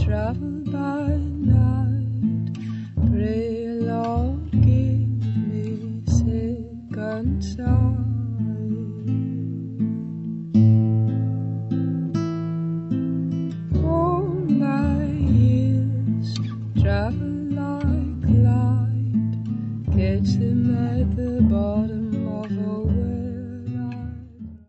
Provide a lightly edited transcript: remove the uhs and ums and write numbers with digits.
travel by night. Pray, Lord, give me second sight. All my years travel like light, catch them at the bottom